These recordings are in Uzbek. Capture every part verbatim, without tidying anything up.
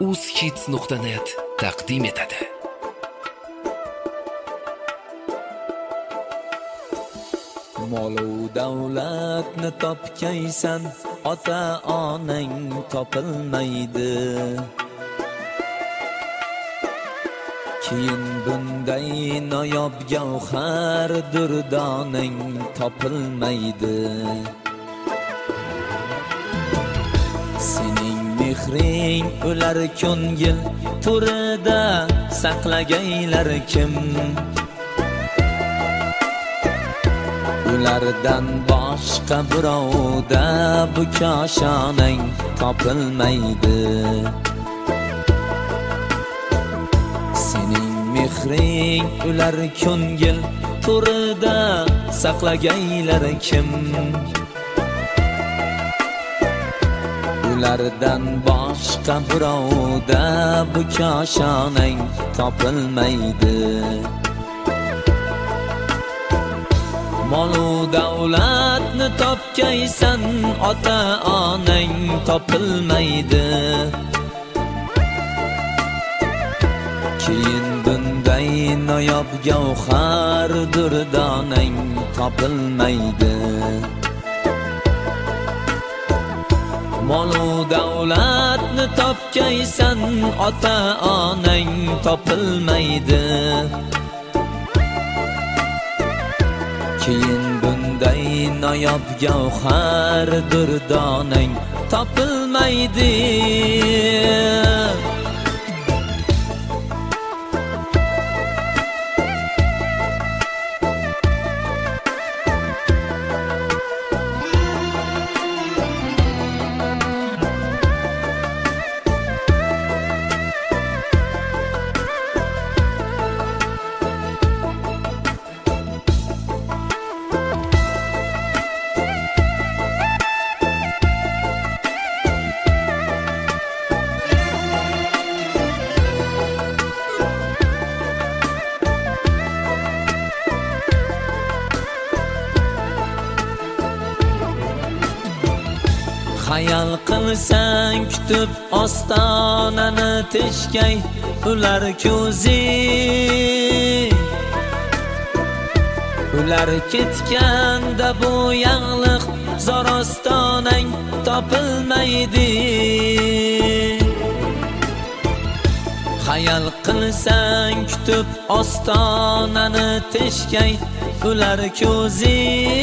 uzhits nuqta net taqdim etadi. Molu davlatni topgaysan, ota onang topilmaydi. Keyin bunday noyob gavhar durdonang topilmaydi. Sening mehring ular ko'ngil turida saqlagaylar kim? Ulardan boshqa birovda bu koshonang topilmaydi. Sening mehring ular ko'ngil turida saqlagaylar kim? Ulardan boshqa birovda bu koshonang topilmaydi. Molu davlatni topgaysan, ota onang topilmaydi. Keyin bunday noyob gavhar durdonang topilmaydi. Molu davlatni topgaysan, ota onang topilmaydi. Keyin bunday noyob gavhar durdonang topilmaydi. Hayal qilsang kutib ostonani teshgay ular ko'zi. Ular ketganda bu yangliq zor ostonang topilmaydi. Hayal qilsang kutib ostonani teshgay ular ko'zi.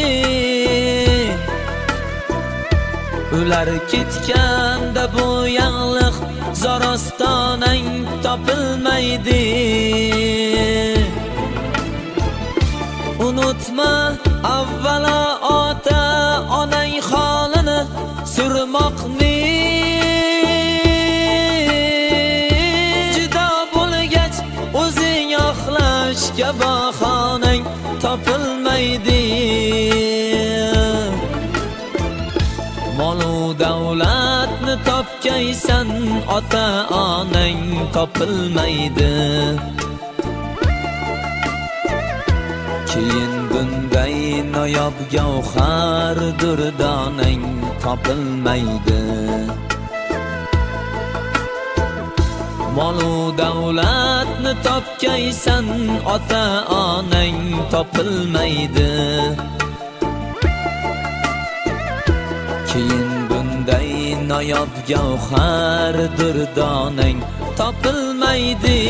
Ular ketganda bu yangliq zor ostonang topilmaydi. Unutma avvalo ota onang holini surmoqni. Judo bo'lgach o'zing yo'qlashga bahonang topilmaydi. Molu davlatni topgaysan, ota onang topilmaydi. Keyin bunday noyob gavhar durdonang topilmaydi. Molu davlatni topgaysan, ota onang topilmaydi. Keyin bunday noyob gavhar durdonang topilmaydi.